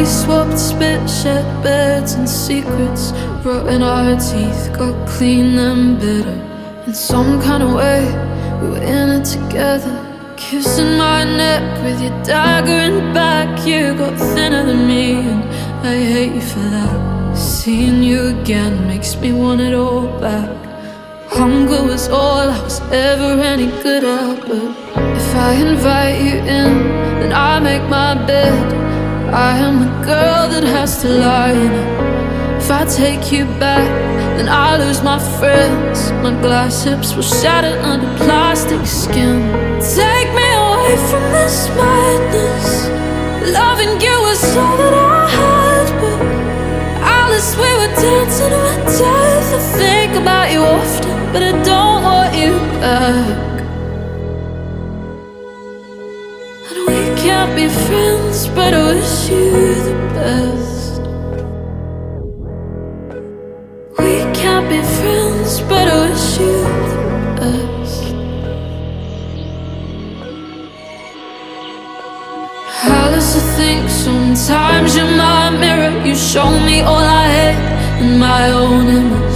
We swapped spit, shared beds and secrets, rotten our teeth, got clean and bitter. In some kind of way, we were in it together. Kissing my neck with your dagger in back. You got thinner than me and I hate you for that. Seeing you again makes me want it all back. Hunger was all I was ever any good at. But if I invite you in, then I make my bed. I am the girl that has to lie in it. If I take you back, then I lose my friends. My glass hips will shatter under plastic skin. Take me away from this madness. Loving you was all that I had, but Alice, we were dancing with death. I think about you often, but I don't want you back. And we can't be friends, but I wish you the best. We can't be friends, but I wish you the best. Alice, I think sometimes you're my mirror. You show me all I hate in my own image.